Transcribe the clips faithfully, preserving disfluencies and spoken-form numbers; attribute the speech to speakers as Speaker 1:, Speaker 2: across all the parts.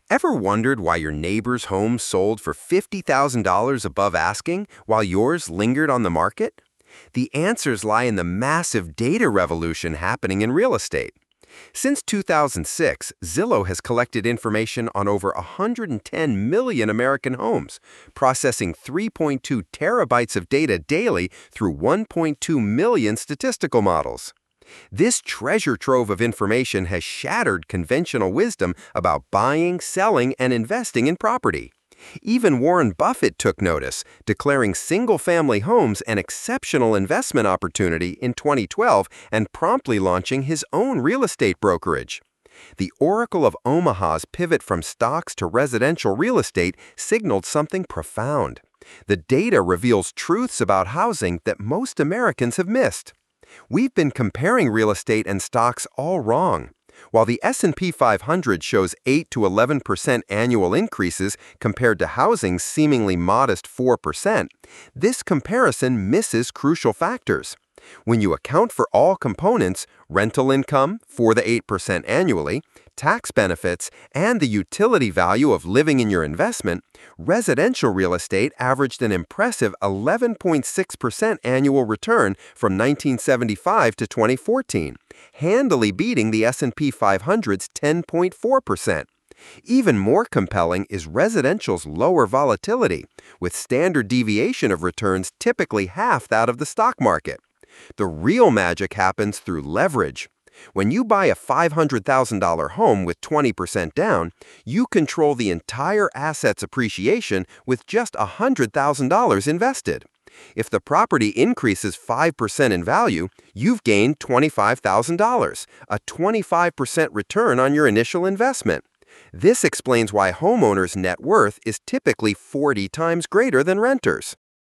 Speaker 1: Ever wondered why your neighbor's home sold for fifty thousand dollars above asking while yours lingered on the market? The answers lie in the massive data revolution happening in real estate. Since two thousand six, Zillow has collected information on over one hundred ten million American homes, processing three point two terabytes of data daily through one point two million statistical models. This treasure trove of information has shattered conventional wisdom about buying, selling, and investing in property. Even Warren Buffett took notice, declaring single-family homes an exceptional investment opportunity in twenty twelve and promptly launching his own real estate brokerage. The Oracle of Omaha's pivot from stocks to residential real estate signaled something profound. The data reveals truths about housing that most Americans have missed. We've been comparing real estate and stocks all wrong. While the S and P five hundred shows eight to eleven percent annual increases compared to housing's seemingly modest four percent, this comparison misses crucial factors. When you account for all components, rental income for the eight percent annually, tax benefits, and the utility value of living in your investment, residential real estate averaged an impressive eleven point six percent annual return from nineteen seventy-five to twenty fourteen, handily beating the S and P five hundred's ten point four percent. Even more compelling is residential's lower volatility, with standard deviation of returns typically half that of the stock market. The real magic happens through leverage. When you buy a five hundred thousand dollar home with twenty percent down, you control the entire asset's appreciation with just one hundred thousand dollars invested. If the property increases five percent in value, you've gained twenty-five thousand dollars, a twenty-five percent return on your initial investment. This explains why homeowners' net worth is typically forty times greater than renters.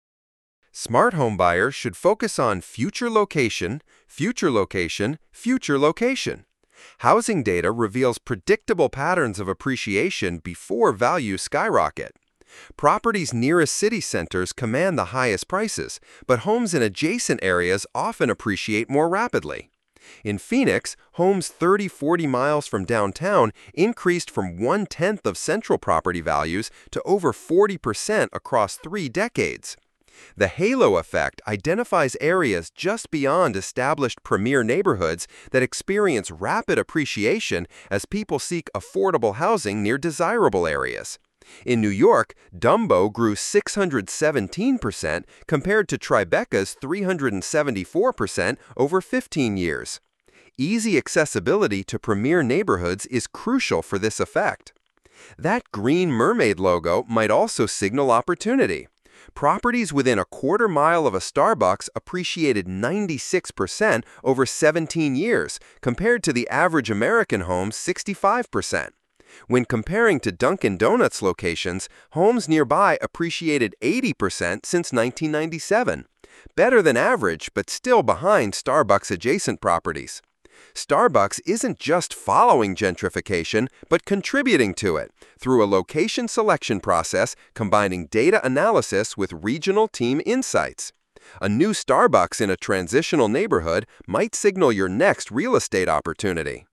Speaker 1: Smart home buyers should focus on future location, future location, future location. Housing data reveals predictable patterns of appreciation before values skyrocket. Properties nearest city centers command the highest prices, but homes in adjacent areas often appreciate more rapidly. In Phoenix, homes thirty to forty miles from downtown increased from one-tenth of central property values to over forty percent across three decades. The halo effect identifies areas just beyond established premier neighborhoods that experience rapid appreciation as people seek affordable housing near desirable areas. In New York, Dumbo grew six hundred seventeen percent compared to Tribeca's three hundred seventy-four percent over fifteen years. Easy accessibility to premier neighborhoods is crucial for this effect. That green mermaid logo might also signal opportunity. Properties within a quarter mile of a Starbucks appreciated ninety-six percent over seventeen years, compared to the average American home's sixty-five percent. When comparing to Dunkin' Donuts locations, homes nearby appreciated eighty percent since nineteen ninety-seven. Better than average, but still behind Starbucks-adjacent properties. Starbucks isn't just following gentrification, but contributing to it through a location selection process combining data analysis with regional team insights. A new Starbucks in a transitional neighborhood might signal your next real estate opportunity.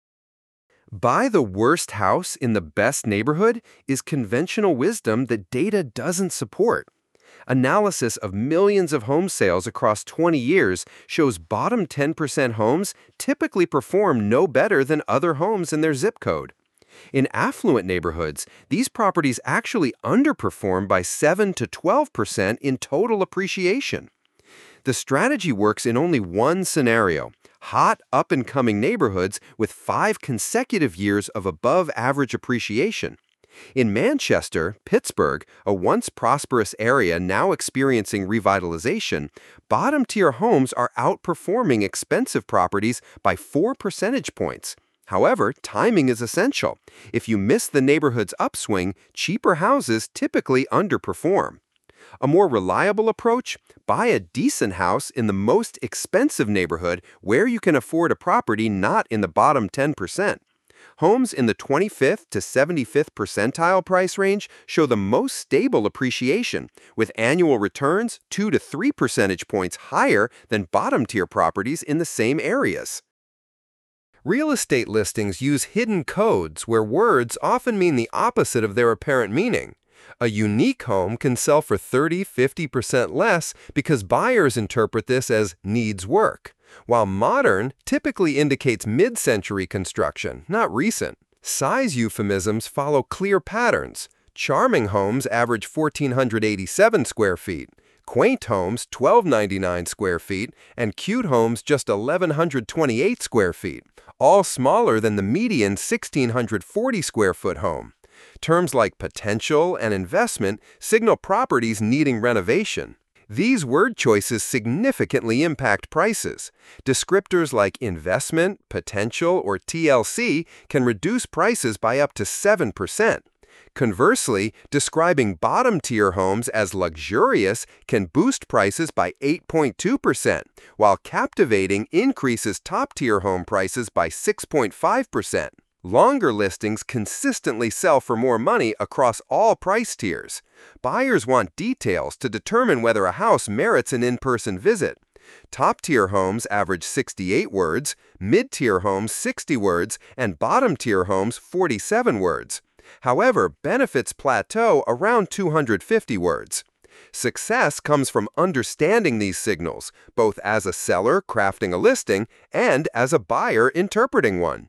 Speaker 1: Buy the worst house in the best neighborhood is conventional wisdom that data doesn't support. Analysis of millions of home sales across twenty years shows bottom ten percent homes typically perform no better than other homes in their zip code. In affluent neighborhoods, these properties actually underperform by seven to twelve percent in total appreciation. The strategy works in only one scenario: hot, up-and-coming neighborhoods with five consecutive years of above-average appreciation. In Manchester, Pittsburgh, a once prosperous area now experiencing revitalization, bottom-tier homes are outperforming expensive properties by four percentage points. However, timing is essential. If you miss the neighborhood's upswing, cheaper houses typically underperform. A more reliable approach: buy a decent house in the most expensive neighborhood where you can afford a property not in the bottom ten percent. Homes in the twenty-fifth to seventy-fifth percentile price range show the most stable appreciation, with annual returns two to three percentage points higher than bottom-tier properties in the same areas. Real estate listings use hidden codes where words often mean the opposite of their apparent meaning. A unique home can sell for thirty to fifty percent less because buyers interpret this as needs work, while modern typically indicates mid-century construction, not recent. Size euphemisms follow clear patterns. Charming homes average one thousand four hundred eighty-seven square feet, quaint homes twelve ninety-nine square feet, and cute homes just eleven twenty-eight square feet, all smaller than the median sixteen forty square foot home. Terms like potential and investment signal properties needing renovation. These word choices significantly impact prices. Descriptors like investment, potential, or T L C can reduce prices by up to seven percent. Conversely, describing bottom-tier homes as luxurious can boost prices by eight point two percent, while captivating increases top-tier home prices by six point five percent. Longer listings consistently sell for more money across all price tiers. Buyers want details to determine whether a house merits an in-person visit. Top-tier homes average sixty-eight words, mid-tier homes sixty words, and bottom-tier homes forty-seven words. However, benefits plateau around two hundred fifty words. Success comes from understanding these signals, both as a seller crafting a listing and as a buyer interpreting one.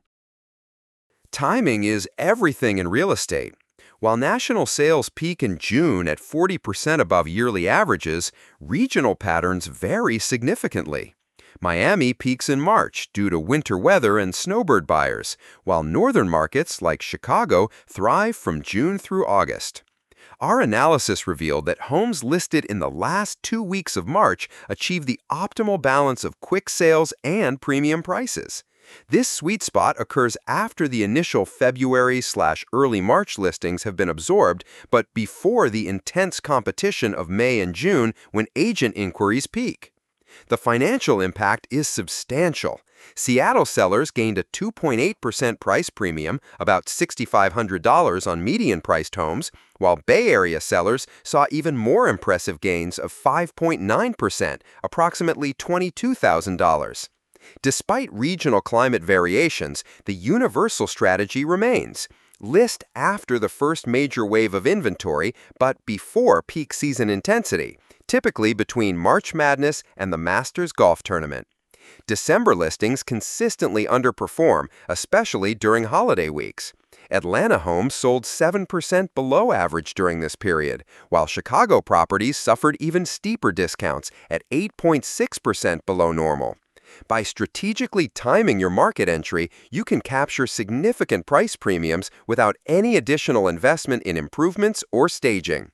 Speaker 1: Timing is everything in real estate. While national sales peak in June at forty percent above yearly averages, regional patterns vary significantly. Miami peaks in March due to winter weather and snowbird buyers, while northern markets like Chicago thrive from June through August. Our analysis revealed that homes listed in the last two weeks of March achieve the optimal balance of quick sales and premium prices. This sweet spot occurs after the initial February slash early March listings have been absorbed, but before the intense competition of May and June when agent inquiries peak. The financial impact is substantial. Seattle sellers gained a two point eight percent price premium, about six thousand five hundred dollars on median-priced homes, while Bay Area sellers saw even more impressive gains of five point nine percent, approximately twenty-two thousand dollars. Despite regional climate variations, the universal strategy remains. List after the first major wave of inventory, but before peak season intensity, typically between March Madness and the Masters Golf Tournament. December listings consistently underperform, especially during holiday weeks. Atlanta homes sold seven percent below average during this period, while Chicago properties suffered even steeper discounts at eight point six percent below normal. By strategically timing your market entry, you can capture significant price premiums without any additional investment in improvements or staging.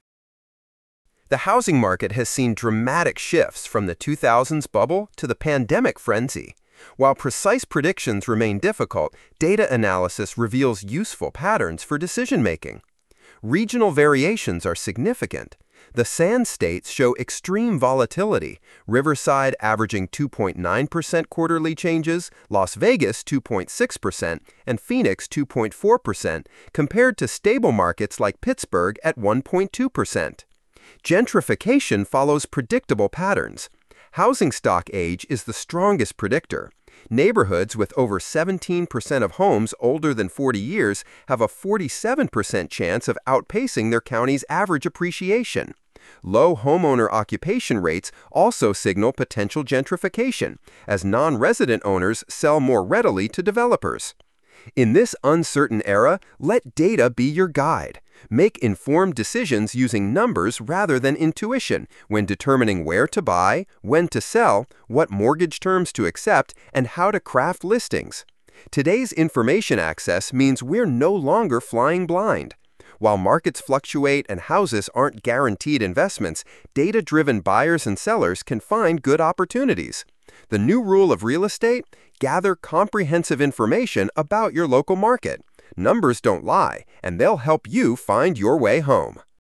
Speaker 1: The housing market has seen dramatic shifts from the two thousands bubble to the pandemic frenzy. While precise predictions remain difficult, data analysis reveals useful patterns for decision-making. Regional variations are significant. The Sand States show extreme volatility, Riverside averaging two point nine percent quarterly changes, Las Vegas two point six percent, and Phoenix two point four percent, compared to stable markets like Pittsburgh at one point two percent. Gentrification follows predictable patterns. Housing stock age is the strongest predictor. Neighborhoods with over seventeen percent of homes older than forty years have a forty-seven percent chance of outpacing their county's average appreciation. Low homeowner occupation rates also signal potential gentrification, as non-resident owners sell more readily to developers. In this uncertain era, let data be your guide. Make informed decisions using numbers rather than intuition when determining where to buy, when to sell, what mortgage terms to accept, and how to craft listings. Today's information access means we're no longer flying blind. While markets fluctuate and houses aren't guaranteed investments, data-driven buyers and sellers can find good opportunities. The new rule of real estate: gather comprehensive information about your local market. Numbers don't lie, and they'll help you find your way home.